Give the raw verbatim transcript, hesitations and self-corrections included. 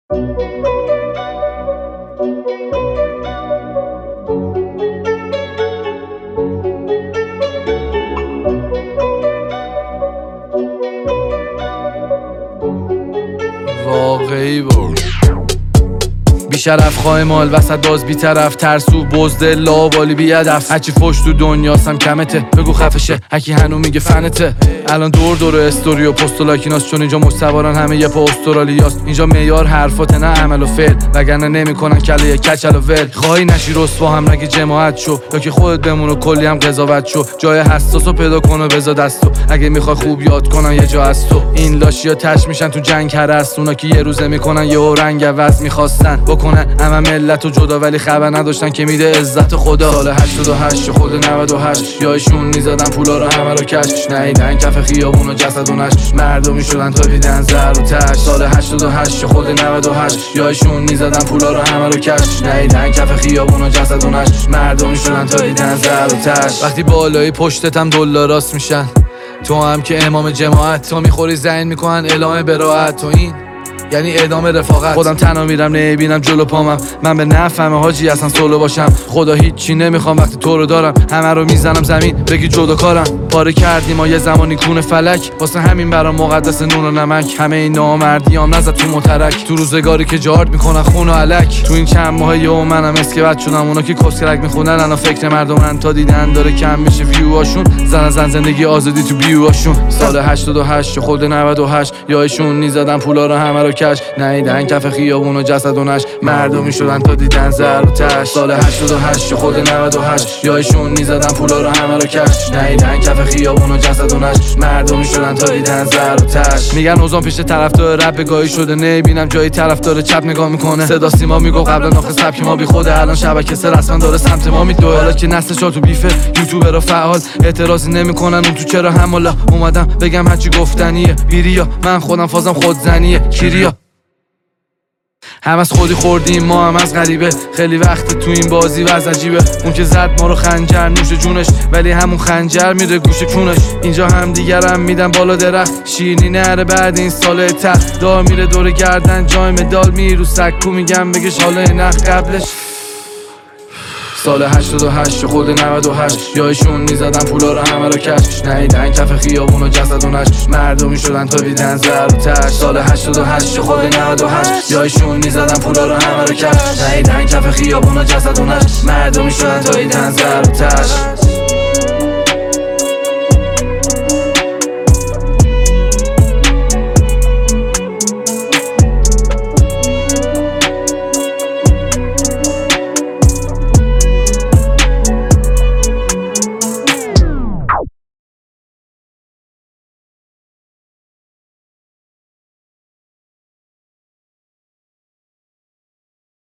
واقعی بود بیشرف خواه مال وسط باز بیطرف ترسو بزدل لاوالی بیادف هرچی فش تو دنیاستم کمته بگو خفشه هکی هنو میگه فنته الان دور دور استوری و پست و لایکیناست چون اینجا مستواران همه یه پا استرالیاست اینجا معیار حرفات نه عمل و فعل وگرنه نمیکنن کله کچل و ول خواهی نشی رسوا هم نگی جماعت شو یا که خودت بمون و کلی هم قضاوت شو جای حساسو پیدا کن و بذار دستو اگه میخوای خوب یاد کنن یه جا از تو این لاشیا تش میشن تو جنگ هرست اونا که یه روزه میکنن یه رنگ عوض میخواستن بکنن همه ملت و جدا ولی خبر نداشتن که میده عزت خدا سال هشتاد و هشت خود نود و هشت یایشون میزدن پولا رو همه رو کش نیدن کف خیابون و جسد و نش مردمی شدن تا دیدن زر و تش سال هشتاد و هشت خود نود و هشت یایشون میزدن پولا رو همه رو کش نیدن کف خیابون و جسد و نش مردمی شدن تا دیدن زر و تش وقتی بالای پشتتم دلاراست میشن تو هم که امام جماعت تو میخوری زین میکنن اعلام براعت تو این یعنی ادامه رفاقت خودم تنها میرم نمیبینم جلو پامم من به نفهمه حاجی اصلا سولو باشم خدا هیچی نمیخوام وقتی تو رو دارم همه رو میزنم زمین بگی جدا کارم پاره کردیم ما یه زمانی کون فلک واسه همین برام مقدس نون و نمک همه این نامردیام نزد تو مترک تو روزگاری که جارد میکنن خون و علک تو این چند ماه یهو منم اسکبت شدم اونا که کسکرک میخونن الان فکر مردمن تا دیدن داره کم میشه ویوهاشون زن زن زندگی آزادی تو بیوهاشون سال هشتاد و هشت خود نود و هشت یایشون میزدن پولا رو همه رو کش نیدن کف خیابون و جسد و نش مردمی شدن تا دیدن زر و تش سال هشتاد و هشت خود نود و هشت یایشون میزدن پولا رو همه رو کش نیدن کف خیابون و جسد و نش مردمی شدن تا دیدن زر و تش میگن اوزان پیش طرفدار رپ بگاهی شده نمیبینم جایی طرفدار چپ نگاه میکنه صدا سیما میگو قبلا آخه سبک ما بی خوده الان شبکه سه رسما داره سمت ما میدوه حالا که نسل شاد تو بیفه یوتیوبرها فعال اعتراضی نمیکنن اون تو چرا حمالا اومدم بگم هرچی گفتنیه بیریا من خودم فازم خودزنیه کیریا هم از خودی خوردیم ما هم از غریبه خیلی وقت تو این بازی وز عجیبه اون که زد ما رو خنجر نوش جونش ولی همون خنجر میره گوش کونش اینجا هم دیگرم میدن بالا درخت شیرینی نره بعد این سال تخت دار میره دور گردن جای مدال میرو سکو میگم بگش حالا نخ قبلش سال هشتاد و هشت خود نود و هشت یایشون میزدن پولا رو همه رو کش نیدن کف خیابون و جسد و نش مردمی شدن تا دیدن زر و تش سال هشتاد و هشت خود نود و هشت یایشون میزدن پولا رو همه رو کش نیدن کف خیابون و جسد و نش مردمی شدن تا دیدن زر و تش